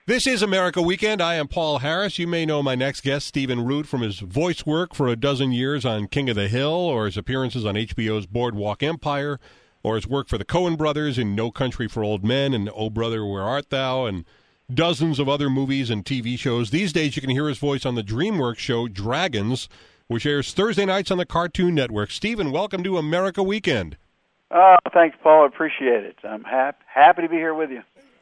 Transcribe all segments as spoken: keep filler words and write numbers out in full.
This is America Weekend. I am Paul Harris. You may know my next guest, Stephen Root, from his voice work for a dozen years on King of the Hill, or his appearances on H B O's Boardwalk Empire, or his work for the Coen brothers in No Country for Old Men and Oh Brother, Where Art Thou, and dozens of other movies and T V shows. These days you can hear his voice on the DreamWorks show Dragons, which airs Thursday nights on the Cartoon Network. Stephen, welcome to America Weekend. Oh, thanks, Paul. I appreciate it. I'm hap- happy to be here with you.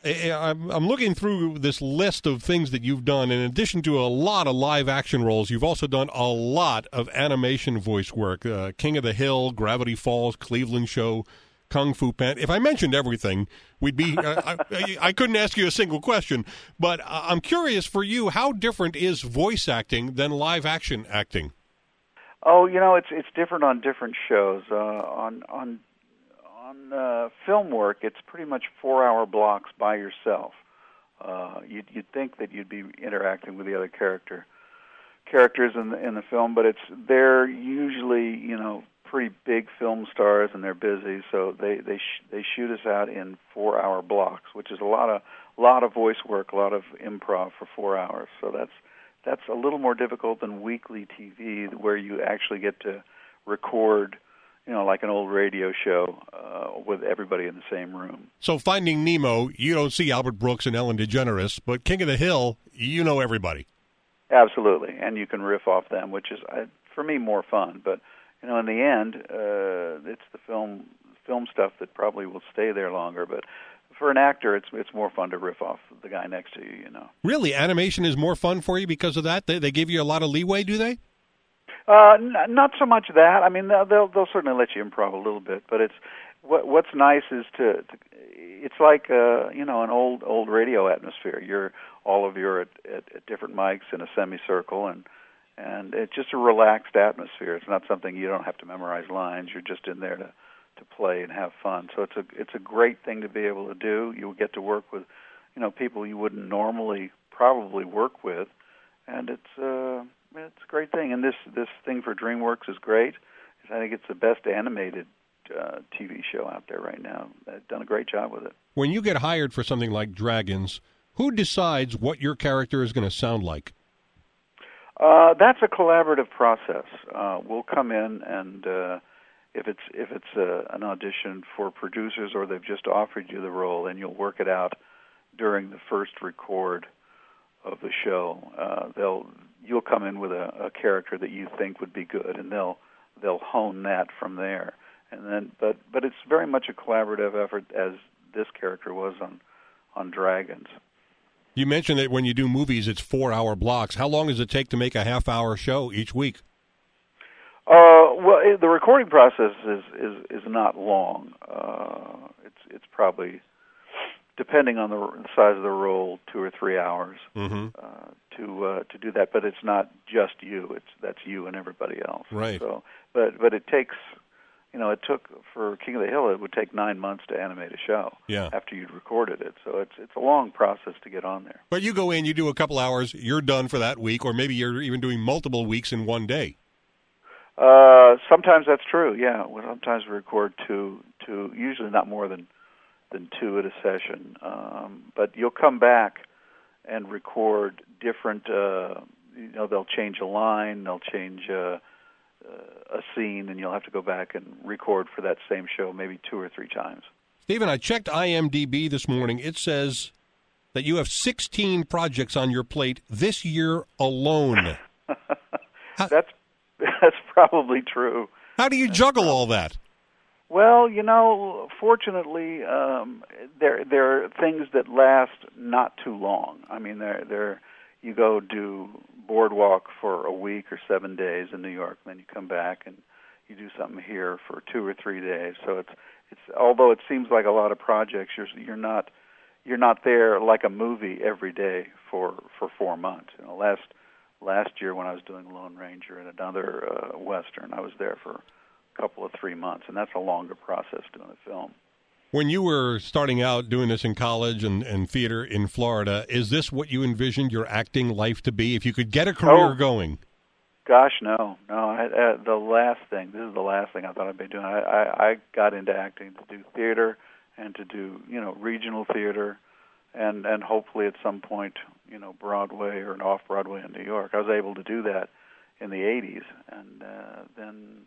I'm I'm looking through this list of things that you've done. In addition to a lot of live action roles, you've also done a lot of animation voice work. Uh, King of the Hill, Gravity Falls, Cleveland Show, Kung Fu Panda. If I mentioned everything, we'd be. Uh, I, I couldn't ask you a single question. But I'm curious for you, how different is voice acting than live action acting? Oh, you know, it's it's different on different shows. Uh, on on on uh, film work, it's pretty much four-hour blocks by yourself. Uh, you'd, you'd think that you'd be interacting with the other character characters in the in the film, but it's they're usually you know pretty big film stars and they're busy, so they they sh- they shoot us out in four-hour blocks, which is a lot of lot of voice work, a lot of improv for four hours. So that's that's a little more difficult than weekly T V, where you actually get to record, you know, like an old radio show uh, with everybody in the same room. So Finding Nemo, you don't see Albert Brooks and Ellen DeGeneres, but King of the Hill, you know everybody. Absolutely, and you can riff off them, which is, uh, for me, more fun. But, you know, in the end, uh, it's the film film stuff that probably will stay there longer. But for an actor, it's it's more fun to riff off the guy next to you, you know. Really? Animation is more fun for you because of that? They, they give you a lot of leeway, do they? Uh, n- not so much that. I mean, they'll, they'll they'll certainly let you improv a little bit, but it's what what's nice is to, to it's like uh, you know an old old radio atmosphere. You're all of you are at, at, at different mics in a semicircle, and and it's just a relaxed atmosphere. It's not something you don't have to memorize lines. You're just in there to, to play and have fun. So it's a it's a great thing to be able to do. You'll get to work with you know people you wouldn't normally probably work with, and it's. Uh, It's a great thing, and this, this thing for DreamWorks is great. I think it's the best animated uh, T V show out there right now. They've done a great job with it. When you get hired for something like Dragons, who decides what your character is going to sound like? Uh, that's a collaborative process. Uh, we'll come in, and uh, if it's if it's uh, an audition for producers or they've just offered you the role, then you'll work it out during the first record of the show. Uh, they'll you'll come in with a, a character that you think would be good, and they'll they'll hone that from there. And then, but but it's very much a collaborative effort, as this character was on on Dragons. You mentioned that when you do movies, it's four-hour blocks. How long does it take to make a half-hour show each week? Uh, well, it, the recording process is is, is not long. Uh, it's it's probably, depending on the size of the role, two or three hours mm-hmm. uh, to uh, to do that. But it's not just you; it's that's you and everybody else. Right. So, but but it takes, you know, it took for King of the Hill. It would take nine months to animate a show. Yeah. After you'd recorded it, so it's it's a long process to get on there. But you go in, you do a couple hours, you're done for that week, or maybe you're even doing multiple weeks in one day. Uh, sometimes that's true. Yeah. Well, sometimes we record two two, usually not more than. than two at a session. Um, but you'll come back and record different, uh, you know, they'll change a line, they'll change uh, uh, a scene, and you'll have to go back and record for that same show maybe two or three times. Stephen, I checked I M D B this morning. It says that you have sixteen projects on your plate this year alone. that's that's probably true. How do you that's juggle probably- all that? Well, you know, fortunately, um, there there are things that last not too long. I mean, there there you go do Boardwalk for a week or seven days in New York, and then you come back and you do something here for two or three days. So it's it's although it seems like a lot of projects, you're you're not you're not there like a movie every day for for four months. You know, last last year when I was doing Lone Ranger and another uh, Western, I was there for couple of three months, and that's a longer process doing a film. When you were starting out doing this in college and, and theater in Florida, is this what you envisioned your acting life to be? If you could get a career oh, going? Gosh, no. No, I, uh, the last thing, this is the last thing I thought I'd be doing. I, I, I got into acting to do theater and to do, you know, regional theater and and hopefully at some point, you know, Broadway or an off-Broadway in New York. I was able to do that in the eighties, and uh, then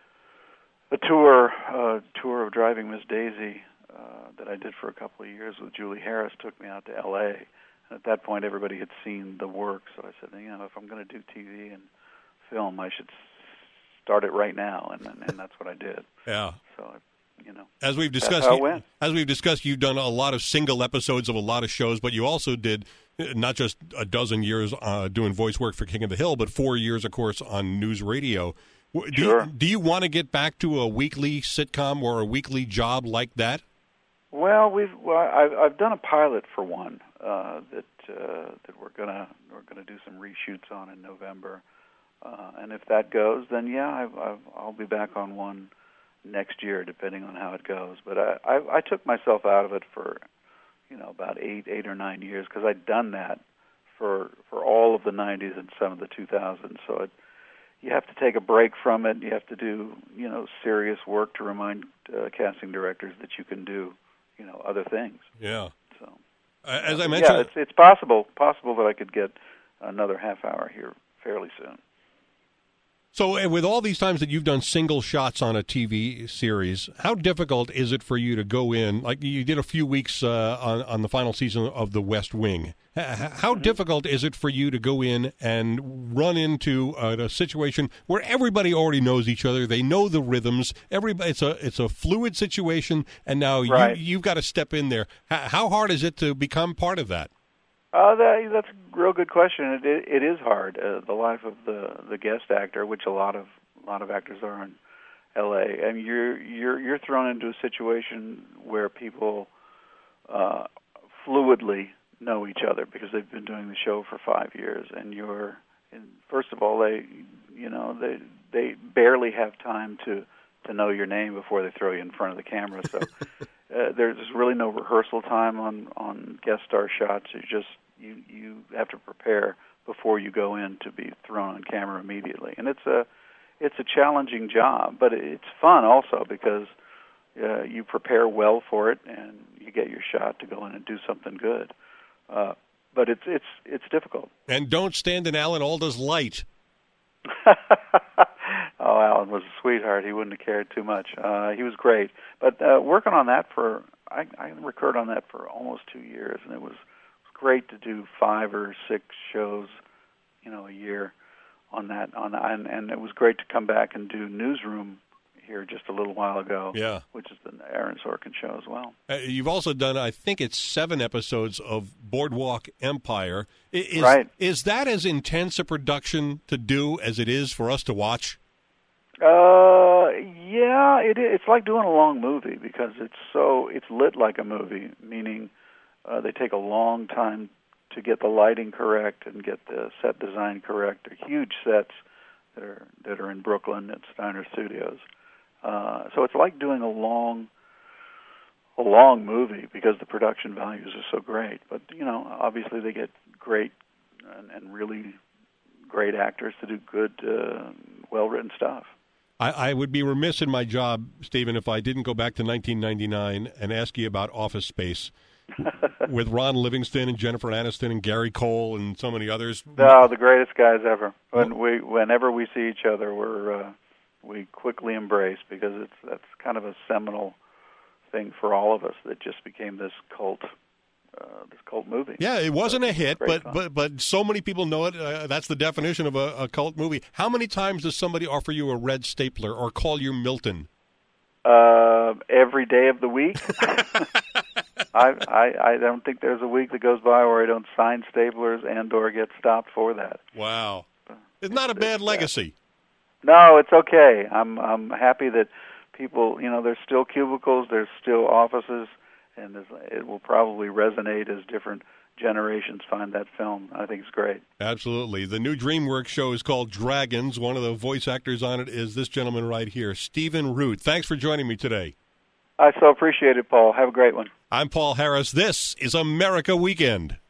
a tour, uh, tour of Driving Miss Daisy uh, that I did for a couple of years with Julie Harris took me out to L A. And at that point, everybody had seen the work, so I said, you know, if I'm going to do T V and film, I should start it right now, and and, and that's what I did. Yeah. So, you know, as we've discussed, that's how it went. As we've discussed, you've done a lot of single episodes of a lot of shows, but you also did not just a dozen years uh, doing voice work for King of the Hill, but four years, of course, on news radio. Do sure. You, do you want to get back to a weekly sitcom or a weekly job like that? Well, we've well, I've, I've done a pilot for one uh, that uh, that we're gonna we're gonna do some reshoots on in November, uh, and if that goes, then yeah, I've, I've, I'll be back on one next year, depending on how it goes. But I, I, I took myself out of it for, you know, about eight, eight or nine years because I'd done that for for all of the nineties and some of the two thousands. So it, you have to take a break from it. You have to do, you know, serious work to remind uh, casting directors that you can do, you know, other things. Yeah. So uh, as I mentioned, yeah, it's it's possible possible that I could get another half hour here fairly soon. So with all these times that you've done single shots on a T V series, how difficult is it for you to go in, like you did a few weeks uh, on, on the final season of The West Wing. How mm-hmm. difficult is it for you to go in and run into a, a situation where everybody already knows each other, they know the rhythms, everybody, it's a it's a fluid situation, and now right. you, you've got to step in there. How hard is it to become part of that? Uh, that, that's a real good question. It, it, it is hard. Uh, the life of the, the guest actor, which a lot of a lot of actors are in L A, and you're you're you're thrown into a situation where people uh, fluidly know each other because they've been doing the show for five years, and you're. And first of all, they you know they they barely have time to to know your name before they throw you in front of the camera. So. Uh, there's really no rehearsal time on, on guest star shots. You just you you have to prepare before you go in to be thrown on camera immediately, and it's a it's a challenging job, but it's fun also because uh, you prepare well for it and you get your shot to go in and do something good. Uh, but it's it's it's difficult. And don't stand in Alan Alda's light. Oh, Alan was a sweetheart. He wouldn't have cared too much. Uh, he was great. But uh, working on that for, I, I recorded on that for almost two years, and it was, it was great to do five or six shows, you know, a year on that. On and, and it was great to come back and do Newsroom here just a little while ago, yeah. which is the Aaron Sorkin show as well. Uh, you've also done, I think it's seven episodes of Boardwalk Empire. Is, right. Is that as intense a production to do as it is for us to watch? Uh, yeah, it is. It's like doing a long movie because it's so it's lit like a movie, meaning uh, they take a long time to get the lighting correct and get the set design correct. They're huge sets that are that are in Brooklyn at Steiner Studios. Uh, so it's like doing a long, a long movie because the production values are so great. But you know, obviously they get great and, and really great actors to do good, uh, well-written stuff. I, I would be remiss in my job, Stephen, if I didn't go back to nineteen ninety-nine and ask you about Office Space with Ron Livingston and Jennifer Aniston and Gary Cole and so many others. No, the greatest guys ever. When we, whenever we see each other, we're uh, we quickly embrace because it's that's kind of a seminal thing for all of us that just became this cult. Uh, this cult movie. Yeah, it wasn't a hit, but, fun. but but so many people know it. Uh, that's the definition of a, a cult movie. How many times does somebody offer you a red stapler or call you Milton? Uh, every day of the week. I, I I don't think there's a week that goes by where I don't sign staplers and or get stopped for that. Wow, it's not a bad legacy. No, it's okay. I'm I'm happy that people, you know, there's still cubicles, there's still offices. And it will probably resonate as different generations find that film. I think it's great. Absolutely. The new DreamWorks show is called Dragons. One of the voice actors on it is this gentleman right here, Stephen Root. Thanks for joining me today. I so appreciate it, Paul. Have a great one. I'm Paul Harris. This is America Weekend.